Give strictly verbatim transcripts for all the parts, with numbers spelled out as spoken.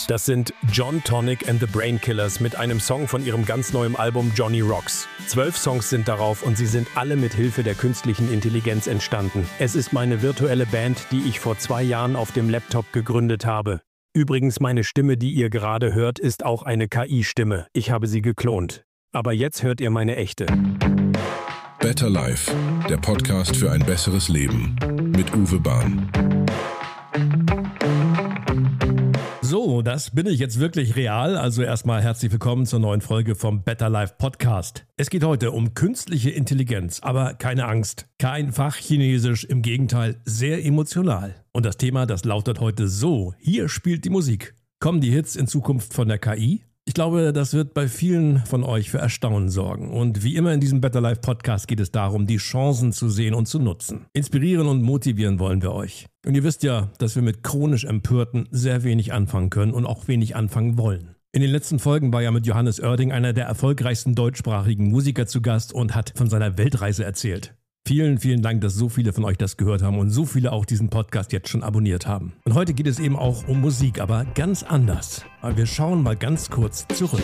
News. Das sind John Tonic and the Brainkillers mit einem Song von ihrem ganz neuen Album Johnny Rocks. Zwölf Songs sind darauf und sie sind alle mit Hilfe der künstlichen Intelligenz entstanden. Es ist meine virtuelle Band, die ich vor zwei Jahren auf dem Laptop gegründet habe. Übrigens, meine Stimme, die ihr gerade hört, ist auch eine K I-Stimme. Ich habe sie geklont. Aber jetzt hört ihr meine echte. Better Life, der Podcast für ein besseres Leben mit Uwe Bahn. So, das bin ich jetzt wirklich real. Also erstmal herzlich willkommen zur neuen Folge vom Better Life Podcast. Es geht heute um künstliche Intelligenz, aber keine Angst, kein Fachchinesisch, im Gegenteil, sehr emotional. Und das Thema, das lautet heute so: Hier spielt die Musik. Kommen die Hits in Zukunft von der K I? Ich glaube, das wird bei vielen von euch für Erstaunen sorgen. Und wie immer in diesem Better Life Podcast geht es darum, die Chancen zu sehen und zu nutzen. Inspirieren und motivieren wollen wir euch. Und ihr wisst ja, dass wir mit chronisch Empörten sehr wenig anfangen können und auch wenig anfangen wollen. In den letzten Folgen war ja mit Johannes Oerding einer der erfolgreichsten deutschsprachigen Musiker zu Gast und hat von seiner Weltreise erzählt. Vielen, vielen Dank, dass so viele von euch das gehört haben und so viele auch diesen Podcast jetzt schon abonniert haben. Und heute geht es eben auch um Musik, aber ganz anders. Aber wir schauen mal ganz kurz zurück.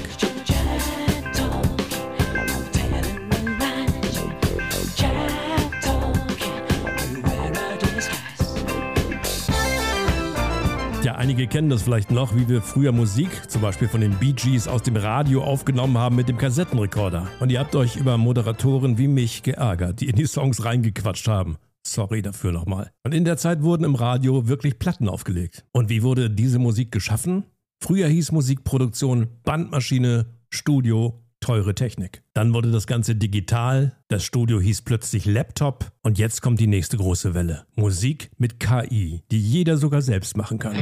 Ja, einige kennen das vielleicht noch, wie wir früher Musik, zum Beispiel von den Bee Gees, aus dem Radio aufgenommen haben mit dem Kassettenrekorder. Und ihr habt euch über Moderatoren wie mich geärgert, die in die Songs reingequatscht haben. Sorry dafür nochmal. Und in der Zeit wurden im Radio wirklich Platten aufgelegt. Und wie wurde diese Musik geschaffen? Früher hieß Musikproduktion Bandmaschine, Studio, teure Technik. Dann wurde das Ganze digital, das Studio hieß plötzlich Laptop und jetzt kommt die nächste große Welle. Musik mit K I, die jeder sogar selbst machen kann.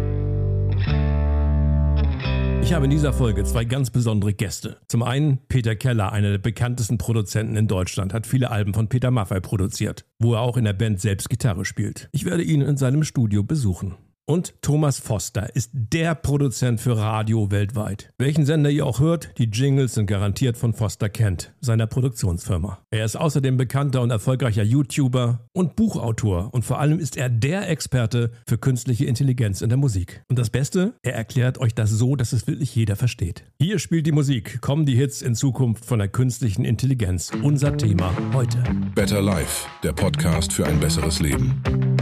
Ich habe in dieser Folge zwei ganz besondere Gäste. Zum einen Peter Keller, einer der bekanntesten Produzenten in Deutschland, hat viele Alben von Peter Maffay produziert, wo er auch in der Band selbst Gitarre spielt. Ich werde ihn in seinem Studio besuchen. Und Thomas Foster ist der Produzent für Radio weltweit. Welchen Sender ihr auch hört, die Jingles sind garantiert von Foster Kent, seiner Produktionsfirma. Er ist außerdem bekannter und erfolgreicher YouTuber und Buchautor und vor allem ist er der Experte für künstliche Intelligenz in der Musik. Und das Beste, er erklärt euch das so, dass es wirklich jeder versteht. Hier spielt die Musik, kommen die Hits in Zukunft von der künstlichen Intelligenz. Unser Thema heute. Better Life, der Podcast für ein besseres Leben.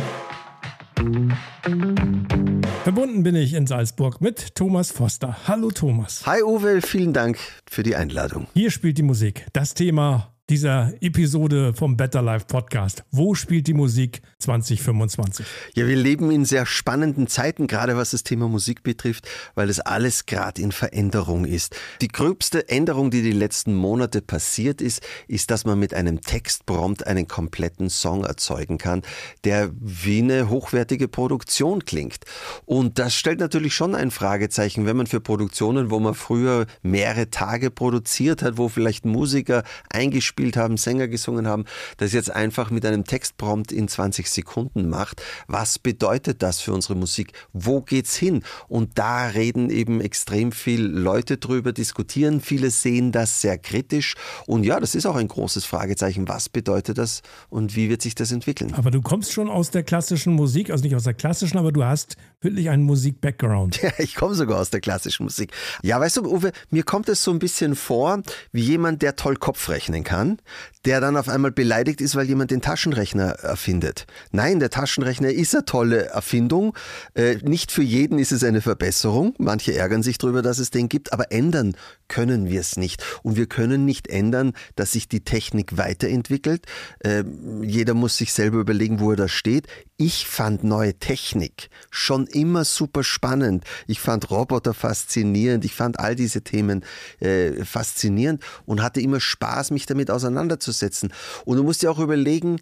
Verbunden bin ich in Salzburg mit Thomas Foster. Hallo Thomas. Hi Uwe, vielen Dank für die Einladung. Hier spielt die Musik. Das Thema dieser Episode vom Better Life Podcast. Wo spielt die Musik zwanzig fünfundzwanzig? Ja, wir leben in sehr spannenden Zeiten, gerade was das Thema Musik betrifft, weil es alles gerade in Veränderung ist. Die gröbste Änderung, die die letzten Monate passiert ist, ist, dass man mit einem Textprompt einen kompletten Song erzeugen kann, der wie eine hochwertige Produktion klingt. Und das stellt natürlich schon ein Fragezeichen, wenn man für Produktionen, wo man früher mehrere Tage produziert hat, wo vielleicht Musiker eingespielt haben, Sänger gesungen haben, das jetzt einfach mit einem Textprompt in zwanzig Sekunden macht. Was bedeutet das für unsere Musik? Wo geht's hin? Und da reden eben extrem viele Leute drüber, diskutieren. Viele sehen das sehr kritisch. Und ja, das ist auch ein großes Fragezeichen. Was bedeutet das und wie wird sich das entwickeln? Aber du kommst schon aus der klassischen Musik, also nicht aus der klassischen, aber du hast wirklich einen Musik-Background. Ja, ich komme sogar aus der klassischen Musik. Ja, weißt du, Uwe, mir kommt es so ein bisschen vor, wie jemand, der toll Kopf rechnen kann, der dann auf einmal beleidigt ist, weil jemand den Taschenrechner erfindet. Nein, der Taschenrechner ist eine tolle Erfindung. Äh, nicht für jeden ist es eine Verbesserung. Manche ärgern sich darüber, dass es den gibt, aber ändern können wir es nicht. Und wir können nicht ändern, dass sich die Technik weiterentwickelt. Äh, jeder muss sich selber überlegen, wo er da steht. Ich fand neue Technik schon immer super spannend. Ich fand Roboter faszinierend. Ich fand all diese Themen äh, faszinierend und hatte immer Spaß, mich damit auseinanderzusetzen. Und du musst dir auch überlegen,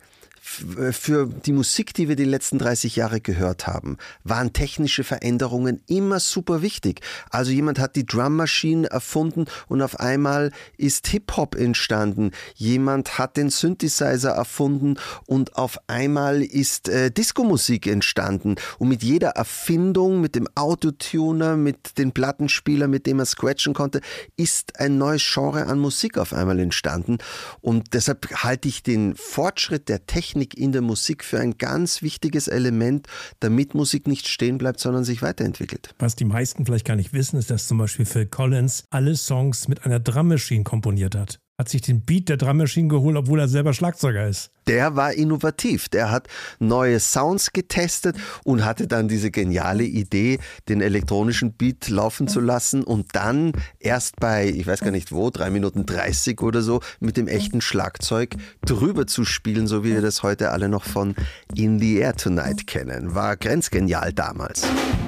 für die Musik, die wir die letzten dreißig Jahre gehört haben, waren technische Veränderungen immer super wichtig. Also jemand hat die Drum Machine erfunden und auf einmal ist Hip-Hop entstanden. Jemand hat den Synthesizer erfunden und auf einmal ist äh, Disco-Musik entstanden. Und mit jeder Erfindung, mit dem Autotuner, mit den Plattenspieler, mit dem er scratchen konnte, ist ein neues Genre an Musik auf einmal entstanden. Und deshalb halte ich den Fortschritt der Technik Technik in der Musik für ein ganz wichtiges Element, damit Musik nicht stehen bleibt, sondern sich weiterentwickelt. Was die meisten vielleicht gar nicht wissen, ist, dass zum Beispiel Phil Collins alle Songs mit einer Drum Machine komponiert hat. Hat sich den Beat der Drum Machine geholt, obwohl er selber Schlagzeuger ist. Der war innovativ, der hat neue Sounds getestet und hatte dann diese geniale Idee, den elektronischen Beat laufen zu lassen und dann erst bei, ich weiß gar nicht wo, drei Minuten dreißig oder so, mit dem echten Schlagzeug drüber zu spielen, so wie wir das heute alle noch von In the Air Tonight kennen. War grenzgenial damals.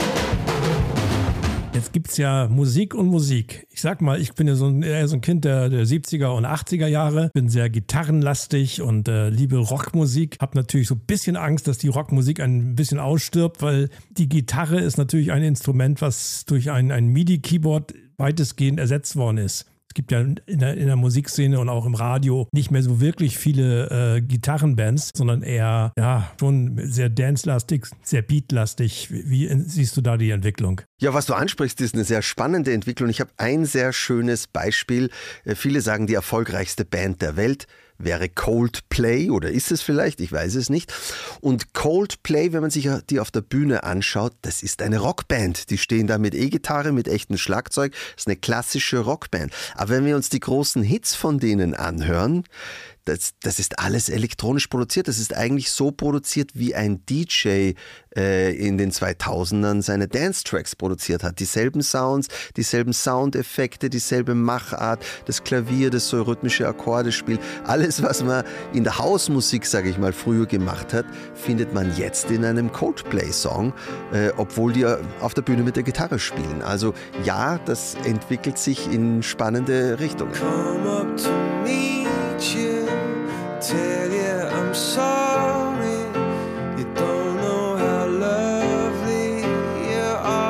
Jetzt gibt es ja Musik und Musik. Ich sag mal, ich bin ja so ein, eher so ein Kind der, der siebziger und achtziger Jahre, bin sehr gitarrenlastig und äh, liebe Rockmusik. Hab natürlich so ein bisschen Angst, dass die Rockmusik ein bisschen ausstirbt, weil die Gitarre ist natürlich ein Instrument, was durch ein, ein MIDI-Keyboard weitestgehend ersetzt worden ist. Es gibt ja in der, in der Musikszene und auch im Radio nicht mehr so wirklich viele äh, Gitarrenbands, sondern eher ja schon sehr dance-lastig, sehr beat-lastig. Wie, wie siehst du da die Entwicklung? Ja, was du ansprichst, ist eine sehr spannende Entwicklung. Ich habe ein sehr schönes Beispiel. Viele sagen, die erfolgreichste Band der Welt wäre Coldplay oder ist es vielleicht, ich weiß es nicht. Und Coldplay, wenn man sich die auf der Bühne anschaut, das ist eine Rockband. Die stehen da mit E-Gitarre, mit echtem Schlagzeug. Das ist eine klassische Rockband. Aber wenn wir uns die großen Hits von denen anhören, Das, das ist alles elektronisch produziert. Das ist eigentlich so produziert, wie ein D J äh, in den zweitausendern seine Dance-Tracks produziert hat. Dieselben Sounds, dieselben Soundeffekte, dieselbe Machart, das Klavier, das so rhythmische Akkorde spielt. Alles, was man in der Hausmusik, sage ich mal, früher gemacht hat, findet man jetzt in einem Coldplay-Song, äh, obwohl die auf der Bühne mit der Gitarre spielen. Also ja, das entwickelt sich in spannende Richtungen. Come up to meet you. Tell you I'm sorry, you don't know how lovely you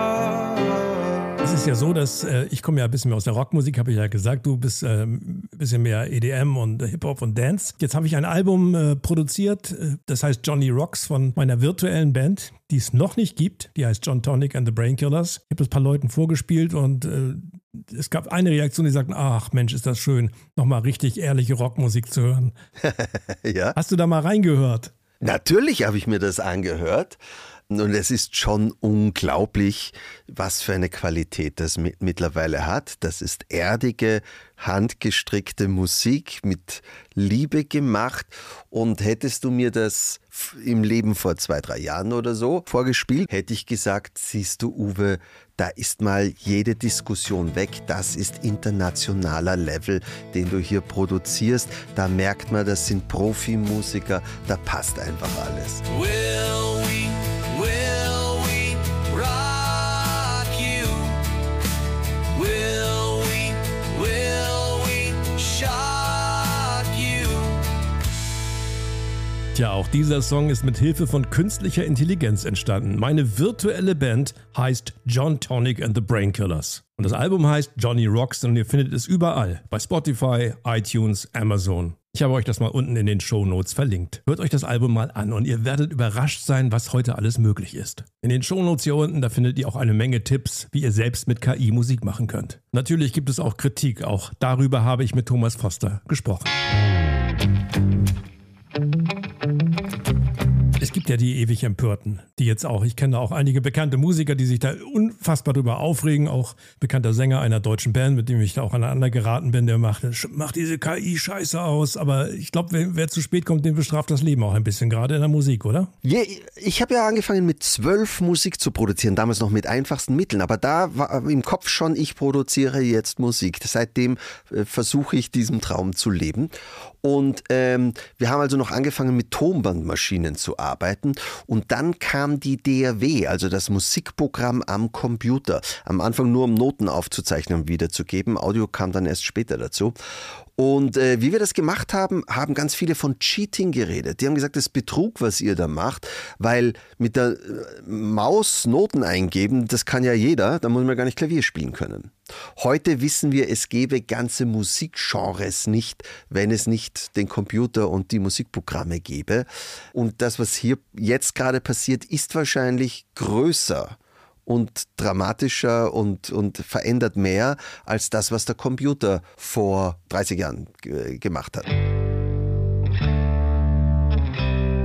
are. Es ist ja so, dass äh, ich komme ja ein bisschen mehr aus der Rockmusik, habe ich ja gesagt, du bist äh, ein bisschen mehr E D M und äh, Hip-Hop und Dance. Jetzt habe ich ein Album äh, produziert, äh, das heißt Johnny Rocks von meiner virtuellen Band, die es noch nicht gibt. Die heißt John Tonic and the Brainkillers. Ich habe das ein paar Leuten vorgespielt und äh, es gab eine Reaktion, die sagten, ach Mensch, ist das schön, nochmal richtig ehrliche Rockmusik zu hören. Ja. Hast du da mal reingehört? Natürlich habe ich mir das angehört. Und es ist schon unglaublich, was für eine Qualität das mit, mittlerweile hat. Das ist erdige, handgestrickte Musik mit Liebe gemacht. Und hättest du mir das im Leben vor zwei, drei Jahren oder so vorgespielt, hätte ich gesagt, siehst du, Uwe, da ist mal jede Diskussion weg. Das ist internationaler Level, den du hier produzierst. Da merkt man, das sind Profimusiker, da passt einfach alles. Will we, will we rock you? Will we, will we shock you? Tja, auch dieser Song ist mit Hilfe von künstlicher Intelligenz entstanden. Meine virtuelle Band heißt John Tonic and the Brainkillers. Und das Album heißt Johnny Rocks und ihr findet es überall. Bei Spotify, iTunes, Amazon. Ich habe euch das mal unten in den Shownotes verlinkt. Hört euch das Album mal an und ihr werdet überrascht sein, was heute alles möglich ist. In den Shownotes hier unten, da findet ihr auch eine Menge Tipps, wie ihr selbst mit K I Musik machen könnt. Natürlich gibt es auch Kritik. Auch darüber habe ich mit Thomas Foster gesprochen. Es gibt ja die ewig Empörten, die jetzt auch, ich kenne auch einige bekannte Musiker, die sich da unfassbar drüber aufregen, auch bekannter Sänger einer deutschen Band, mit dem ich da auch aneinander geraten bin, der macht, macht diese K I-Scheiße aus, aber ich glaube, wer, wer zu spät kommt, den bestraft das Leben auch ein bisschen, gerade in der Musik, oder? Ja, ich habe ja angefangen mit zwölf Musik zu produzieren, damals noch mit einfachsten Mitteln, aber da war im Kopf schon, ich produziere jetzt Musik. Seitdem äh, versuche ich diesen Traum zu leben und ähm, wir haben also noch angefangen mit Tonbandmaschinen zu arbeiten und dann kam die D A W, also das Musikprogramm am Computer. Am Anfang nur um Noten aufzuzeichnen und wiederzugeben, Audio kam dann erst später dazu. Und äh, wie wir das gemacht haben, haben ganz viele von Cheating geredet. Die haben gesagt, das ist Betrug, was ihr da macht, weil mit der äh, Maus Noten eingeben, das kann ja jeder, da muss man gar nicht Klavier spielen können. Heute wissen wir, es gäbe ganze Musikgenres nicht, wenn es nicht den Computer und die Musikprogramme gäbe. Und das, was hier jetzt gerade passiert, ist wahrscheinlich größer und dramatischer und, und verändert mehr als das, was der Computer vor dreißig Jahren g- gemacht hat.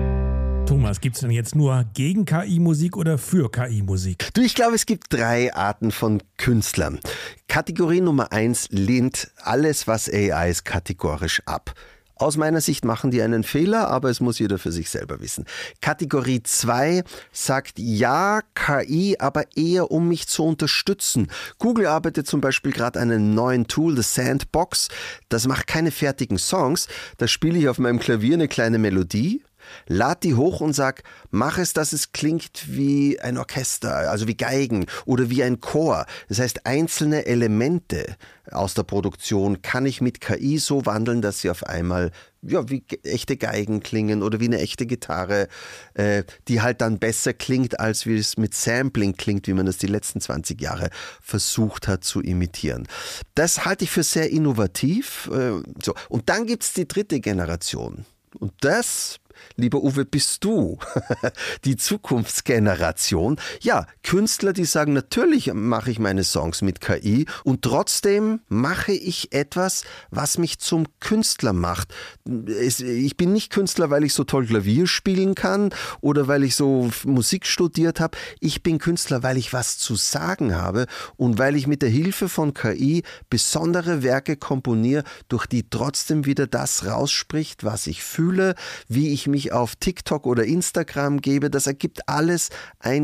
Thomas, gibt es denn jetzt nur gegen K I-Musik oder für K I-Musik? Du, ich glaube, es gibt drei Arten von Künstlern. Kategorie Nummer eins lehnt alles, was A I ist, kategorisch ab. Aus meiner Sicht machen die einen Fehler, aber es muss jeder für sich selber wissen. Kategorie zwei sagt, ja, K I, aber eher um mich zu unterstützen. Google arbeitet zum Beispiel gerade an einem neuen Tool, The Sandbox. Das macht keine fertigen Songs. Da spiele ich auf meinem Klavier eine kleine Melodie, lad die hoch und sag, mach es, dass es klingt wie ein Orchester, also wie Geigen oder wie ein Chor. Das heißt, einzelne Elemente aus der Produktion kann ich mit K I so wandeln, dass sie auf einmal ja, wie echte Geigen klingen oder wie eine echte Gitarre, äh, die halt dann besser klingt, als wie es mit Sampling klingt, wie man das die letzten zwanzig Jahre versucht hat zu imitieren. Das halte ich für sehr innovativ. Äh, so. Und dann gibt es die dritte Generation. Und das, lieber Uwe, bist du, die Zukunftsgeneration. Ja, Künstler, die sagen, natürlich mache ich meine Songs mit K I und trotzdem mache ich etwas, was mich zum Künstler macht. Ich bin nicht Künstler, weil ich so toll Klavier spielen kann oder weil ich so Musik studiert habe. Ich bin Künstler, weil ich was zu sagen habe und weil ich mit der Hilfe von K I besondere Werke komponiere, durch die trotzdem wieder das rausspricht, was ich fühle, wie ich mich auf TikTok oder Instagram gebe. Das ergibt alles ein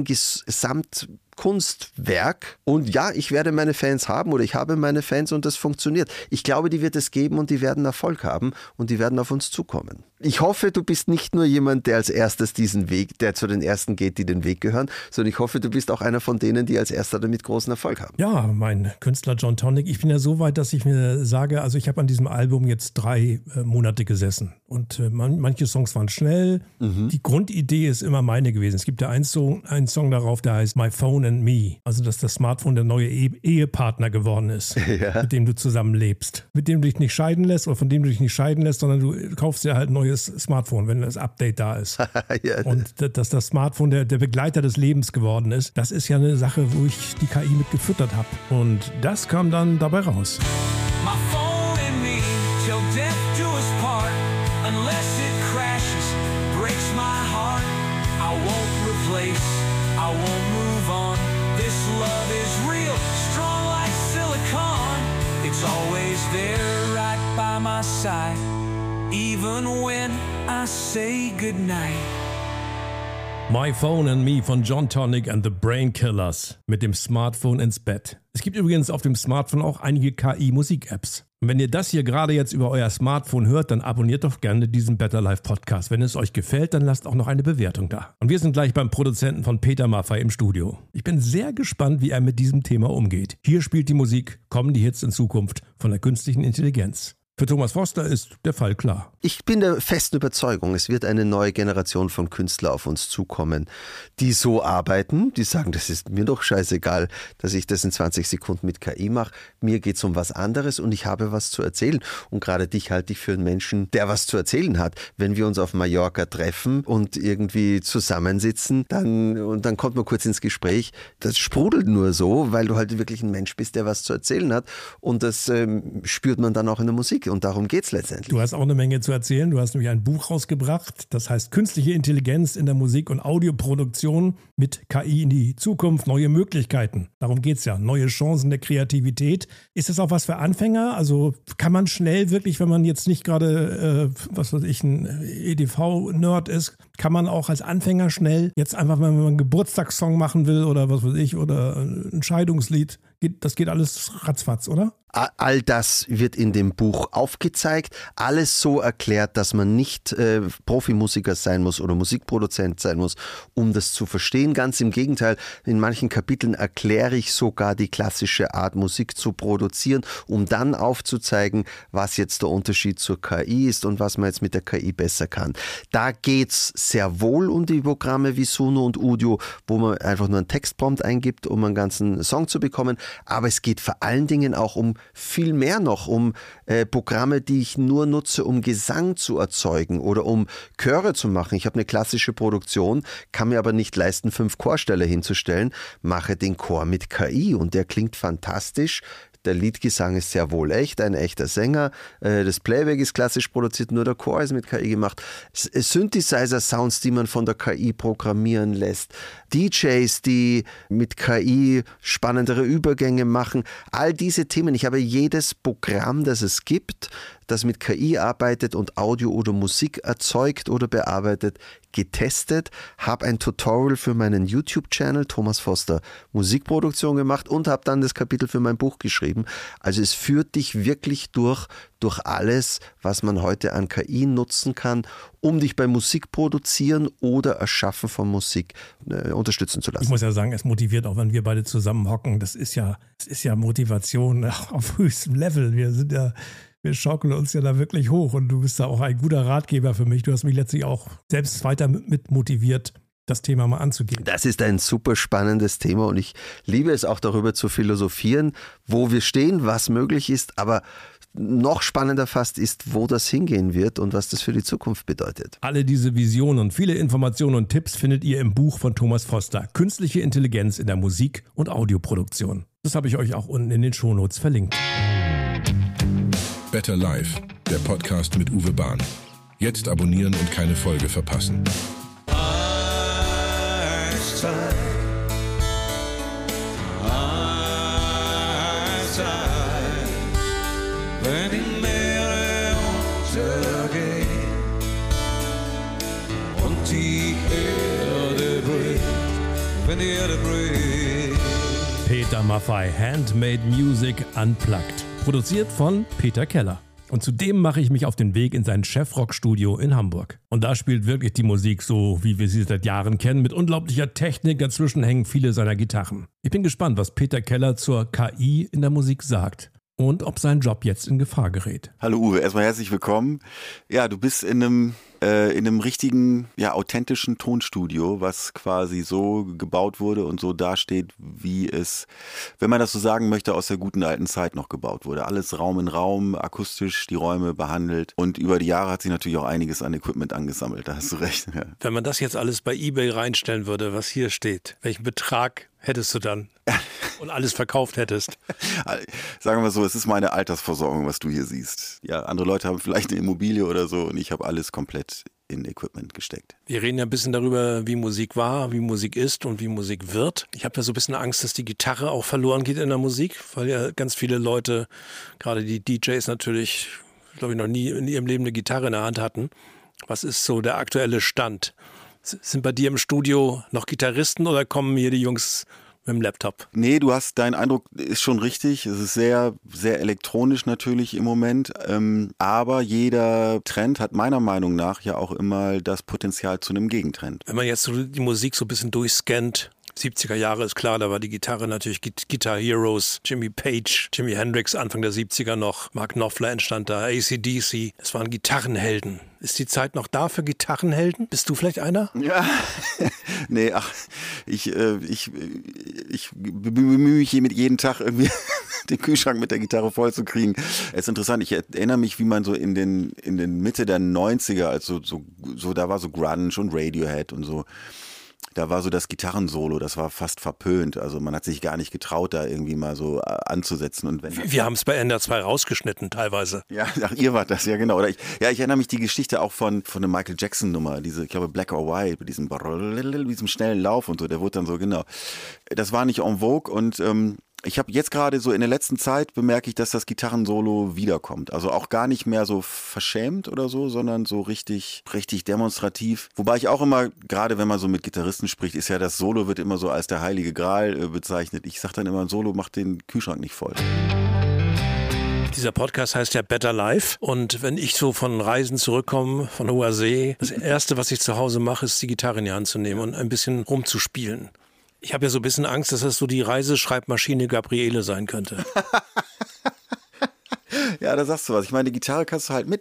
Gesamtkunstwerk. Und ja, ich werde meine Fans haben oder ich habe meine Fans und das funktioniert. Ich glaube, die wird es geben und die werden Erfolg haben und die werden auf uns zukommen. Ich hoffe, du bist nicht nur jemand, der als erstes diesen Weg, der zu den Ersten geht, die den Weg gehören, sondern ich hoffe, du bist auch einer von denen, die als Erster damit großen Erfolg haben. Ja, mein Künstler John Tonic, ich bin ja so weit, dass ich mir sage, also ich habe an diesem Album jetzt drei äh, Monate gesessen und äh, man, manche Songs waren schnell. Mhm. Die Grundidee ist immer meine gewesen. Es gibt ja einen Song, einen Song darauf, der heißt My Phone and Me, also dass das Smartphone der neue e- Ehepartner geworden ist, ja, mit dem du zusammenlebst, mit dem du dich nicht scheiden lässt oder von dem du dich nicht scheiden lässt, sondern du kaufst dir halt ein neues Smartphone, wenn das Update da ist. Ja. Und dass das Smartphone der, der Begleiter des Lebens geworden ist, das ist ja eine Sache, wo ich die K I mit gefüttert habe. Und das kam dann dabei raus. My phone and me till death do us part. Unless it crashes, breaks my heart. I won't replace, I won't move on. This love is real, strong like silicon. It's always there right by my side. Even when I say goodnight. My Phone and Me von John Tonic and the Brain Killers mit dem Smartphone ins Bett. Es gibt übrigens auf dem Smartphone auch einige K I-Musik-Apps. Und wenn ihr das hier gerade jetzt über euer Smartphone hört, dann abonniert doch gerne diesen Better Life Podcast. Wenn es euch gefällt, dann lasst auch noch eine Bewertung da. Und wir sind gleich beim Produzenten von Peter Maffay im Studio. Ich bin sehr gespannt, wie er mit diesem Thema umgeht. Hier spielt die Musik, kommen die Hits in Zukunft von der künstlichen Intelligenz. Für Thomas Forster ist der Fall klar. Ich bin der festen Überzeugung, es wird eine neue Generation von Künstlern auf uns zukommen, die so arbeiten, die sagen, das ist mir doch scheißegal, dass ich das in zwanzig Sekunden mit K I mache. Mir geht es um was anderes und ich habe was zu erzählen. Und gerade dich halte ich für einen Menschen, der was zu erzählen hat. Wenn wir uns auf Mallorca treffen und irgendwie zusammensitzen, dann, und dann kommt man kurz ins Gespräch, das sprudelt nur so, weil du halt wirklich ein Mensch bist, der was zu erzählen hat. Und das ähm, spürt man dann auch in der Musik. Und darum geht es letztendlich. Du hast auch eine Menge zu erzählen. Du hast nämlich ein Buch rausgebracht, das heißt Künstliche Intelligenz in der Musik- und Audioproduktion mit K I in die Zukunft, neue Möglichkeiten. Darum geht es ja, neue Chancen der Kreativität. Ist das auch was für Anfänger? Also kann man schnell wirklich, wenn man jetzt nicht gerade, äh, was weiß ich, ein E D V-Nerd ist, kann man auch als Anfänger schnell jetzt einfach, wenn man einen Geburtstagssong machen will oder was weiß ich, oder ein Scheidungslied, geht, das geht alles ratzfatz, oder? All das wird in dem Buch aufgezeigt, alles so erklärt, dass man nicht äh, Profimusiker sein muss oder Musikproduzent sein muss, um das zu verstehen. Ganz im Gegenteil, in manchen Kapiteln erkläre ich sogar die klassische Art, Musik zu produzieren, um dann aufzuzeigen, was jetzt der Unterschied zur K I ist und was man jetzt mit der K I besser kann. Da geht's sehr wohl um die Programme wie Suno und Udio, wo man einfach nur einen Textprompt eingibt, um einen ganzen Song zu bekommen, aber es geht vor allen Dingen auch um viel mehr noch, um äh, Programme, die ich nur nutze, um Gesang zu erzeugen oder um Chöre zu machen. Ich habe eine klassische Produktion, kann mir aber nicht leisten, fünf Chorstelle hinzustellen, mache den Chor mit K I und der klingt fantastisch. Der Leadgesang ist sehr wohl echt, ein echter Sänger. Das Playback ist klassisch produziert, nur der Chor ist mit K I gemacht. Synthesizer-Sounds, die man von der K I programmieren lässt. D Js, die mit K I spannendere Übergänge machen. All diese Themen. Ich habe jedes Programm, das es gibt, das mit K I arbeitet und Audio oder Musik erzeugt oder bearbeitet, getestet, habe ein Tutorial für meinen YouTube-Channel Thomas Foster Musikproduktion gemacht und habe dann das Kapitel für mein Buch geschrieben. Also es führt dich wirklich durch, durch alles, was man heute an K I nutzen kann, um dich beim Musikproduzieren oder Erschaffen von Musik äh, unterstützen zu lassen. Ich muss ja sagen, es motiviert auch, wenn wir beide zusammen hocken. Das ist ja, das ist ja Motivation auf höchstem Level. Wir sind ja Wir schaukeln uns ja da wirklich hoch und du bist da auch ein guter Ratgeber für mich. Du hast mich letztlich auch selbst weiter mit motiviert, das Thema mal anzugehen. Das ist ein super spannendes Thema und ich liebe es auch darüber zu philosophieren, wo wir stehen, was möglich ist, aber noch spannender fast ist, wo das hingehen wird und was das für die Zukunft bedeutet. Alle diese Visionen und viele Informationen und Tipps findet ihr im Buch von Thomas Foster, Künstliche Intelligenz in der Musik- und Audioproduktion. Das habe ich euch auch unten in den Shownotes verlinkt. Better Life, der Podcast mit Uwe Bahn. Jetzt abonnieren und keine Folge verpassen. Und die Erde bricht, wenn die Erde bricht. Peter Maffay, Handmade Music Unplugged. Produziert von Peter Keller. Und zudem mache ich mich auf den Weg in sein Chefrock-Studio in Hamburg. Und da spielt wirklich die Musik so, wie wir sie seit Jahren kennen, mit unglaublicher Technik. Dazwischen hängen viele seiner Gitarren. Ich bin gespannt, was Peter Keller zur K I in der Musik sagt. Und ob sein Job jetzt in Gefahr gerät. Hallo Uwe, erstmal herzlich willkommen. Ja, du bist in einem, äh, in einem richtigen, ja, authentischen Tonstudio, was quasi so gebaut wurde und so dasteht, wie es, wenn man das so sagen möchte, aus der guten alten Zeit noch gebaut wurde. Alles Raum in Raum, akustisch die Räume behandelt und über die Jahre hat sich natürlich auch einiges an Equipment angesammelt, da hast du recht. Ja. Wenn man das jetzt alles bei eBay reinstellen würde, was hier steht, welchen Betrag hättest du dann? Und alles verkauft hättest. Sagen wir so, es ist meine Altersversorgung, was du hier siehst. Ja, andere Leute haben vielleicht eine Immobilie oder so und ich habe alles komplett in Equipment gesteckt. Wir reden ja ein bisschen darüber, wie Musik war, wie Musik ist und wie Musik wird. Ich habe ja so ein bisschen Angst, dass die Gitarre auch verloren geht in der Musik, weil ja ganz viele Leute, gerade die D Js natürlich, glaube ich, noch nie in ihrem Leben eine Gitarre in der Hand hatten. Was ist so der aktuelle Stand? Sind bei dir im Studio noch Gitarristen oder kommen hier die Jungs mit dem Laptop? Nee, du hast, dein Eindruck ist schon richtig. Es ist sehr, sehr elektronisch natürlich im Moment. Ähm, aber jeder Trend hat meiner Meinung nach ja auch immer das Potenzial zu einem Gegentrend. Wenn man jetzt so die Musik so ein bisschen durchscannt, siebziger Jahre ist klar, da war die Gitarre natürlich Guitar Heroes, Jimmy Page, Jimi Hendrix, Anfang der siebziger noch, Mark Knopfler entstand da, A C D C, es waren Gitarrenhelden. Ist die Zeit noch da für Gitarrenhelden? Bist du vielleicht einer? Ja, nee, ach, ich, äh, ich, ich bemühe mich mit jedem Tag irgendwie den Kühlschrank mit der Gitarre voll zu kriegen. Es ist interessant, ich erinnere mich, wie man so in den, in den Mitte der neunziger, also so, so, da war so Grunge und Radiohead und so. Da war so das Gitarrensolo, das war fast verpönt. Also man hat sich gar nicht getraut, da irgendwie mal so anzusetzen. Und wenn wir wir haben es bei N D R zwei rausgeschnitten teilweise. Ja, ach, ihr wart das, ja genau. Oder ich, ja, ich erinnere mich die Geschichte auch von, von der Michael Jackson Nummer, diese, ich glaube Black or White, mit diesem, diesem schnellen Lauf und so, der wurde dann so, genau. Das war nicht en vogue und ähm, ich habe jetzt gerade so in der letzten Zeit bemerke ich, dass das Gitarrensolo wiederkommt. Also auch gar nicht mehr so verschämt oder so, sondern so richtig, richtig demonstrativ. Wobei ich auch immer, gerade wenn man so mit Gitarristen spricht, ist ja das Solo wird immer so als der heilige Gral äh, bezeichnet. Ich sage dann immer, ein Solo macht den Kühlschrank nicht voll. Dieser Podcast heißt ja Better Life und wenn ich so von Reisen zurückkomme, von hoher See, das Erste, was ich zu Hause mache, ist die Gitarre in die Hand zu nehmen und ein bisschen rumzuspielen. Ich habe ja so ein bisschen Angst, dass das so die Reiseschreibmaschine Gabriele sein könnte. Ja, da sagst du was. Ich meine, die Gitarre kannst du halt mitnehmen.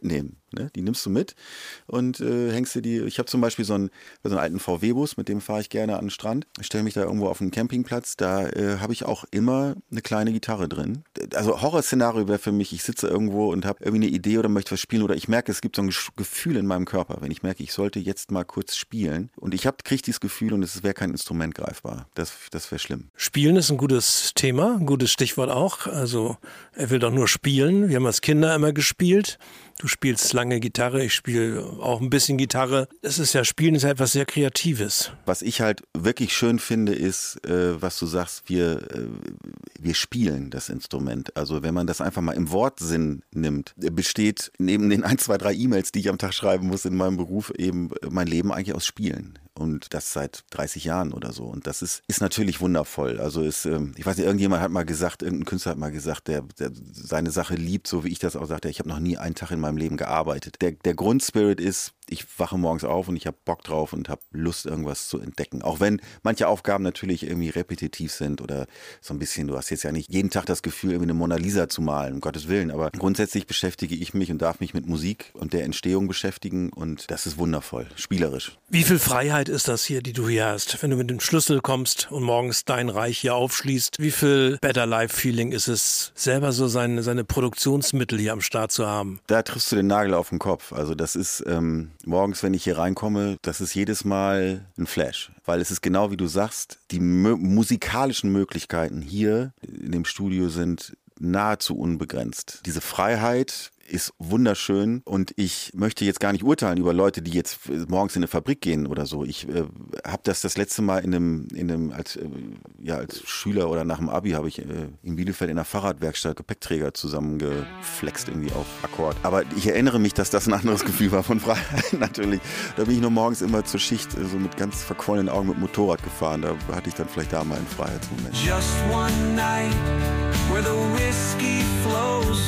Ne? Die nimmst du mit und äh, hängst dir die. Ich habe zum Beispiel so einen, so einen alten V W-Bus, mit dem fahre ich gerne an den Strand. Ich stelle mich da irgendwo auf einen Campingplatz. Da äh, habe ich auch immer eine kleine Gitarre drin. Also Horrorszenario wäre für mich, ich sitze irgendwo und habe irgendwie eine Idee oder möchte was spielen oder ich merke, es gibt so ein Gefühl in meinem Körper, wenn ich merke, ich sollte jetzt mal kurz spielen und ich kriege dieses Gefühl und es wäre kein Instrument greifbar. Das, das wäre schlimm. Spielen ist ein gutes Thema, ein gutes Stichwort auch. Also er will doch nur spielen. Wir haben als Kinder immer gespielt. Du spielst lange Gitarre, ich spiele auch ein bisschen Gitarre. Es ist ja, Spielen ist ja etwas sehr Kreatives. Was ich halt wirklich schön finde, ist, äh, was du sagst, wir, äh, wir spielen das Instrument. Also wenn man das einfach mal im Wortsinn nimmt, besteht neben den ein, zwei, drei E-Mails, die ich am Tag schreiben muss in meinem Beruf, eben mein Leben eigentlich aus Spielen. Und das seit dreißig Jahren oder so. Und das ist, ist natürlich wundervoll. Also ist, ähm, ich weiß nicht, irgendjemand hat mal gesagt, irgendein Künstler hat mal gesagt, der, der seine Sache liebt, so wie ich das auch sagte, ich habe noch nie einen Tag in meinem Leben gearbeitet. Der, der Grundspirit ist, ich wache morgens auf und ich habe Bock drauf und habe Lust, irgendwas zu entdecken. Auch wenn manche Aufgaben natürlich irgendwie repetitiv sind oder so ein bisschen, du hast jetzt ja nicht jeden Tag das Gefühl, irgendwie eine Mona Lisa zu malen, um Gottes Willen. Aber grundsätzlich beschäftige ich mich und darf mich mit Musik und der Entstehung beschäftigen und das ist wundervoll, spielerisch. Wie viel Freiheit ist das hier, die du hier hast? Wenn du mit dem Schlüssel kommst und morgens dein Reich hier aufschließt, wie viel Better Life Feeling ist es, selber so seine, seine Produktionsmittel hier am Start zu haben? Da triffst du den Nagel auf den Kopf. Also das ist ähm, morgens, wenn ich hier reinkomme, das ist jedes Mal ein Flash. Weil es ist genau wie du sagst, die mö- musikalischen Möglichkeiten hier in dem Studio sind nahezu unbegrenzt. Diese Freiheit ist wunderschön und ich möchte jetzt gar nicht urteilen über Leute, die jetzt morgens in eine Fabrik gehen oder so. Ich äh, habe das das letzte Mal in einem, in einem als, äh, ja, als Schüler oder nach dem Abi habe ich äh, in Bielefeld in einer Fahrradwerkstatt Gepäckträger zusammengeflext irgendwie auf Akkord. Aber ich erinnere mich, dass das ein anderes Gefühl war von Freiheit natürlich. Da bin ich nur morgens immer zur Schicht äh, so mit ganz verquollenen Augen mit Motorrad gefahren. Da hatte ich dann vielleicht da mal einen Freiheitsmoment. Just one night where the whiskey flows.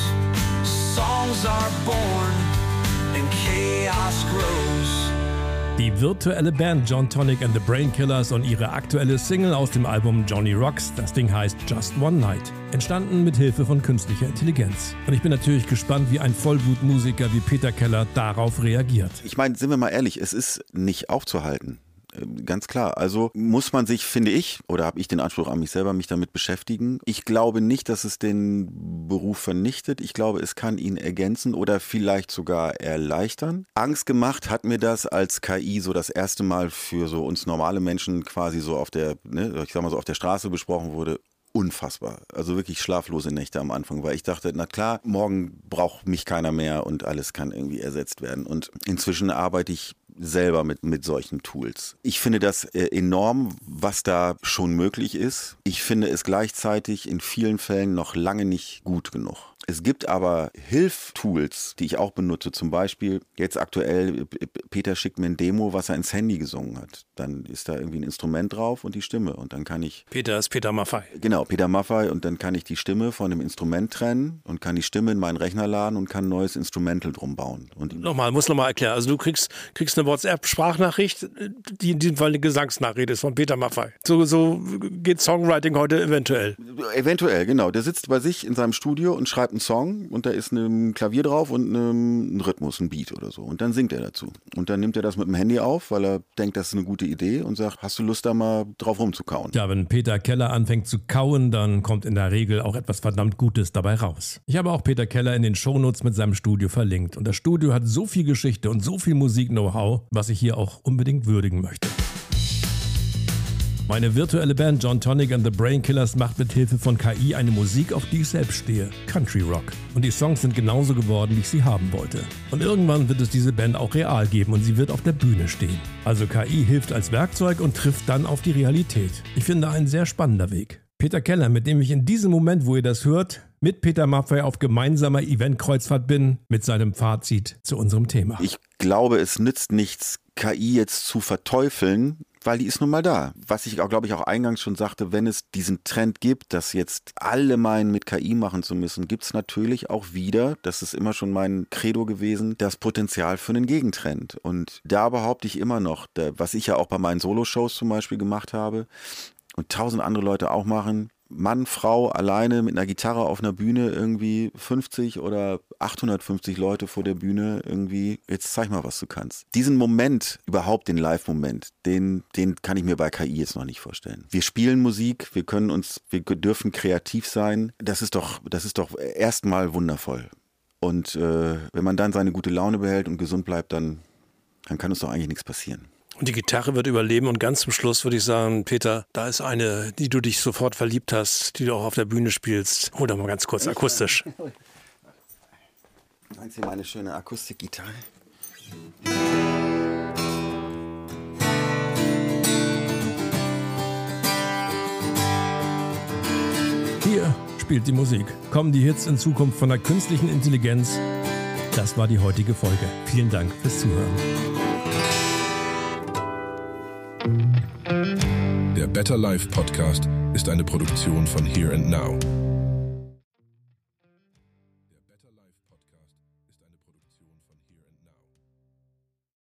Songs are born and chaos grows. Die virtuelle Band John Tonic and the Brainkillers und ihre aktuelle Single aus dem Album Johnny Rocks. Das Ding heißt Just One Night. Entstanden mit Hilfe von künstlicher Intelligenz. Und ich bin natürlich gespannt, wie ein Vollblutmusiker wie Peter Keller darauf reagiert. Ich meine, sind wir mal ehrlich, es ist nicht aufzuhalten. Ganz klar. Also muss man sich, finde ich, oder habe ich den Anspruch an mich selber, mich damit beschäftigen. Ich glaube nicht, dass es den Beruf vernichtet. Ich glaube, es kann ihn ergänzen oder vielleicht sogar erleichtern. Angst gemacht hat mir das, als K I so das erste Mal für so uns normale Menschen quasi so auf der, ne, ich sag mal so auf der Straße besprochen wurde. Unfassbar. Also wirklich schlaflose Nächte am Anfang, weil ich dachte, na klar, morgen braucht mich keiner mehr und alles kann irgendwie ersetzt werden. Und inzwischen arbeite ich selber mit, mit solchen Tools. Ich finde das enorm, was da schon möglich ist. Ich finde es gleichzeitig in vielen Fällen noch lange nicht gut genug. Es gibt aber Hilftools, die ich auch benutze. Zum Beispiel jetzt aktuell, Peter schickt mir ein Demo, was er ins Handy gesungen hat. Dann ist da irgendwie ein Instrument drauf und die Stimme. Und dann kann ich... Peter ist Peter Maffay. Genau, Peter Maffay. Und dann kann ich die Stimme von dem Instrument trennen und kann die Stimme in meinen Rechner laden und kann ein neues Instrumental drum bauen. Und nochmal, muss nochmal erklären. Also du kriegst, kriegst eine WhatsApp-Sprachnachricht, die in diesem Fall eine Gesangsnachricht ist von Peter Maffay. So, so geht Songwriting heute eventuell. Eventuell, genau. Der sitzt bei sich in seinem Studio und schreibt einen Song und da ist ein Klavier drauf und ein Rhythmus, ein Beat oder so. Und dann singt er dazu. Und dann nimmt er das mit dem Handy auf, weil er denkt, das ist eine gute Idee und sagt, hast du Lust, da mal drauf rumzukauen? Ja, wenn Peter Keller anfängt zu kauen, dann kommt in der Regel auch etwas verdammt Gutes dabei raus. Ich habe auch Peter Keller in den Shownotes mit seinem Studio verlinkt. Und das Studio hat so viel Geschichte und so viel Musik-Know-how, was ich hier auch unbedingt würdigen möchte. Meine virtuelle Band John Tonic and the Brainkillers macht mit Hilfe von K I eine Musik, auf die ich selbst stehe. Country Rock. Und die Songs sind genauso geworden, wie ich sie haben wollte. Und irgendwann wird es diese Band auch real geben und sie wird auf der Bühne stehen. Also K I hilft als Werkzeug und trifft dann auf die Realität. Ich finde ein sehr spannender Weg. Peter Keller, mit dem ich in diesem Moment, wo ihr das hört, mit Peter Maffay auf gemeinsamer Eventkreuzfahrt bin, mit seinem Fazit zu unserem Thema. Ich glaube, es nützt nichts, K I jetzt zu verteufeln, weil die ist nun mal da. Was ich auch, glaube ich, auch eingangs schon sagte, wenn es diesen Trend gibt, dass jetzt alle meinen, mit K I machen zu müssen, gibt es natürlich auch wieder, das ist immer schon mein Credo gewesen, das Potenzial für einen Gegentrend. Und da behaupte ich immer noch, was ich ja auch bei meinen Solo-Shows zum Beispiel gemacht habe und tausend andere Leute auch machen, Mann, Frau, alleine mit einer Gitarre auf einer Bühne, irgendwie fünfzig oder achthundertfünfzig Leute vor der Bühne, irgendwie, jetzt zeig mal, was du kannst. Diesen Moment, überhaupt den Live-Moment, den, den kann ich mir bei K I jetzt noch nicht vorstellen. Wir spielen Musik, wir können uns, wir dürfen kreativ sein. Das ist doch, das ist doch erstmal wundervoll. Und äh, wenn man dann seine gute Laune behält und gesund bleibt, dann, dann kann uns doch eigentlich nichts passieren. Und die Gitarre wird überleben und ganz zum Schluss würde ich sagen, Peter, da ist eine, die du dich sofort verliebt hast, die du auch auf der Bühne spielst. Hol doch mal ganz kurz akustisch. Eins hier meine schöne Akustikgitarre. Hier spielt die Musik. Kommen die Hits in Zukunft von der künstlichen Intelligenz? Das war die heutige Folge. Vielen Dank fürs Zuhören. Der Better Life Podcast ist eine Produktion von Here and Now.